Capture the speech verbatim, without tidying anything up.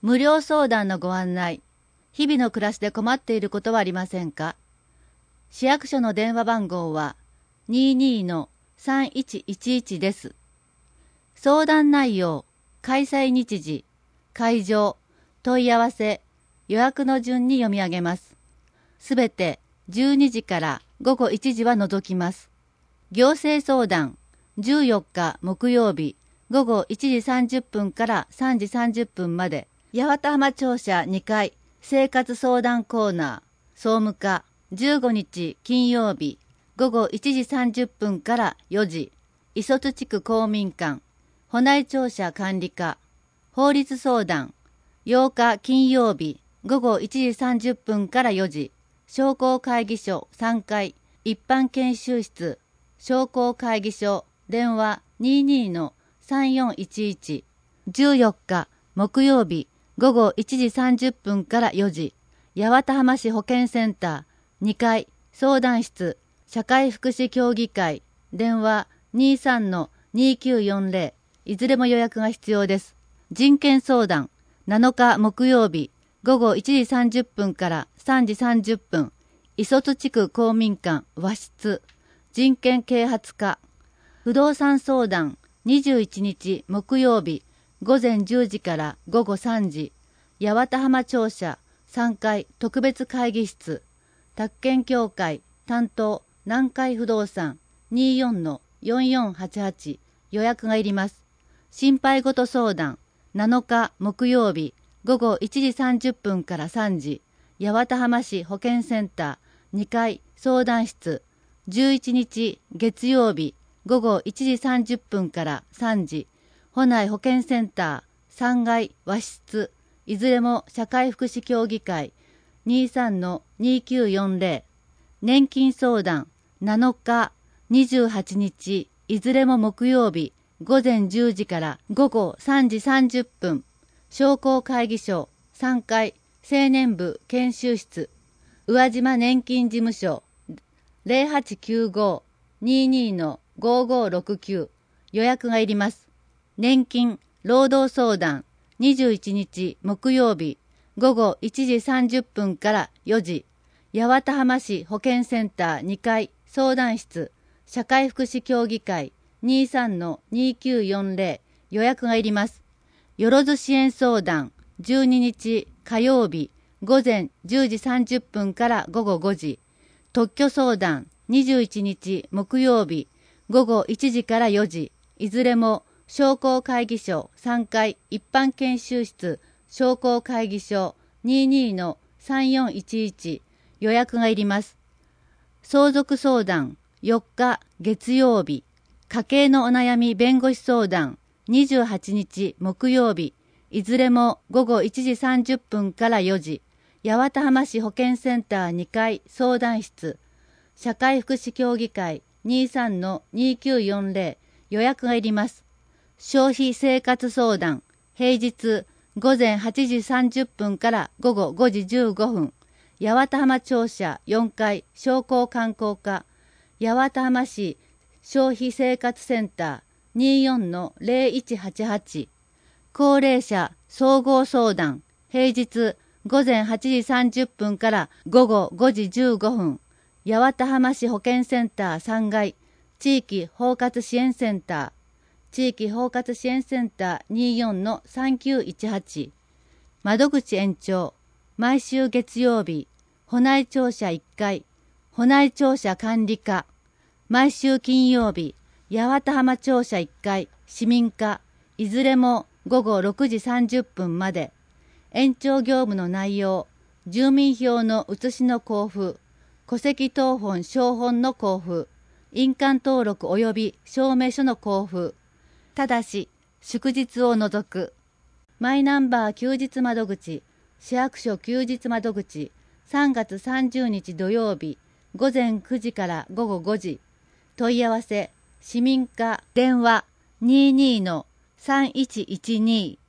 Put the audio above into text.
無料相談のご案内。日々の暮らしで困っていることはありませんか？市役所の電話番号は にじゅうに のさんいちいちいち です。相談内容、開催日時、会場、問い合わせ、予約の順に読み上げます。すべてじゅうにじからごごいちじは除きます。行政相談、じゅうよっか木曜日、ごごいちじさんじゅっぷんからさんじさんじゅっぷんまで、八幡浜庁舎にかい、生活相談コーナー、総務課、じゅうごにち金曜日、ごごいちじさんじゅっぷんからよじ、磯津地区公民館、保内庁舎管理課、法律相談、ようか金曜日、ごごいちじさんじゅっぷんからよじ、商工会議所さんかい、一般研修室、商工会議所、電話 にじゅうに のさんよんいちいち、じゅうよっか木曜日、ごごいちじさんじゅっぷんからよじ、八幡浜市保健センターにかい、相談室、社会福祉協議会、電話 にじゅうさん のにきゅうよんぜろ、いずれも予約が必要です。人権相談、なのか木曜日、ごごいちじさんじゅっぷんからさんじさんじゅっぷん、磯津地区公民館和室、人権啓発課、不動産相談、にじゅういちにち木曜日、ごぜんじゅうじからごごさんじ、八幡浜庁舎さんかい特別会議室、宅建協会担当南海不動産 にじゅうよん のよんよんはちはち、予約がいります。心配事相談、なのか木曜日、ごごいちじさんじゅっぷんからさんじ、八幡浜市保健センターにかい相談室、じゅういちにち月曜日、ごごいちじさんじゅっぷんからさんじ、保内保健センターさんがい和室、いずれも社会福祉協議会 にじゅうさん のにきゅうよんぜろ、年金相談なのか、にじゅうはちにち、いずれも木曜日、ごぜんじゅうじからごごさんじさんじゅっぷん、商工会議所さんかい青年部研修室、宇和島年金事務所 ゼロはちきゅうご にじゅうに のごごろくきゅう、予約がいります。年金労働相談、にじゅういちにち木曜日、ごごいちじさんじゅっぷんからよじ、八幡浜市保健センターにかい相談室、社会福祉協議会 にじゅうさん のにきゅうよんぜろ、予約がいります。よろず支援相談、じゅうににち火曜日、ごぜんじゅうじさんじゅっぷんからごごごじ、特許相談、にじゅういちにち木曜日、ごごいちじからよじ、いずれも商工会議所さんかい一般研修室、商工会議所 にじゅうに のさんよんいちいち、予約がいります。相続相談、よっか月曜日、家計のお悩み弁護士相談、にじゅうはちにち木曜日、いずれもごごいちじさんじゅっぷんからよじ、八幡浜市保健センターにかい相談室、社会福祉協議会 にじゅうさん のにきゅうよんぜろ、予約がいります。消費生活相談、平日ごぜんはちじさんじゅっぷんからごごごじじゅうごふん、八幡浜庁舎よんかい商工観光課、八幡浜市消費生活センター にじゅうよん のぜろいちはちはち、高齢者総合相談、平日ごぜんはちじさんじゅっぷんからごごごじじゅうごふん、八幡浜市保健センターさんがい地域包括支援センター、地域包括支援センターにじゅうよんのさんきゅういちはち、窓口延長、毎週月曜日、保内庁舎いっかい、保内庁舎管理課、毎週金曜日、八幡浜庁舎いっかい、市民課、いずれもごごろくじさんじゅっぷんまで、延長業務の内容、住民票の写しの交付、戸籍謄本証本の交付、印鑑登録及び証明書の交付、ただし祝日を除く。マイナンバー休日窓口、市役所休日窓口、さんがつさんじゅうにち土曜日、ごぜんくじからごごごじ、問い合わせ、市民課電話 にじゅうに のさんいちいちに